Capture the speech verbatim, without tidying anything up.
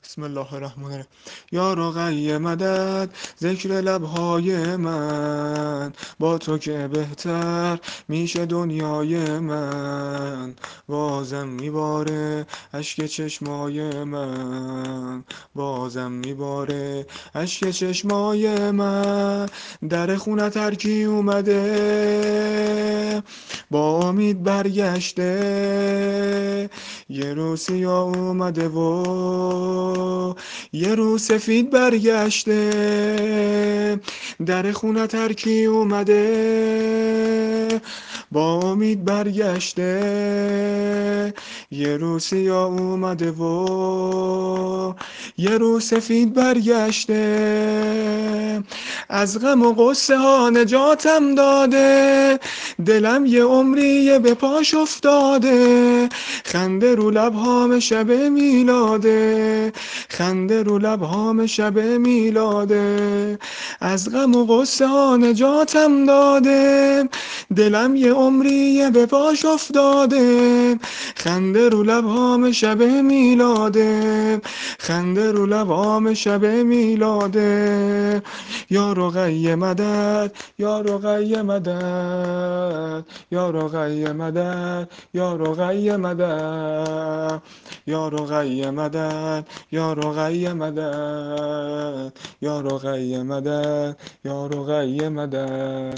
بسم الله الرحمن الرحیم. یا رقی مدد، ذکر لبهای من با تو که بهتر میشه دنیای من. بازم میباره اشک چشمای من، بازم میباره اشک چشمای من. در خونت هر کی اومده با امید برگشته، یه رو سیاه اومده و یه رو سفید برگشته. در خونت هر کی اومده با امید برگشته، یه رو سیاه اومده و یه رو سفید برگشته. از غم و غصه ها نجاتم داده، دلم یه عمریه به پاش افتاده. خنده رو لبهام شب میلاده، خنده رو لبهام شب میلاده. از غم و غصه ها نجاتم داده، دلم یه عمریه به پاش افتاده. خنده رو لبهام شب میلاده، خنده رو لبهام شب میلاده. یا رقی مدد، یا رقی مدد، یا رقی مدد، یا رقی مدد، یا رقی مدد، یا رقی مدد، یا رقی مدد، یا رقی مدد.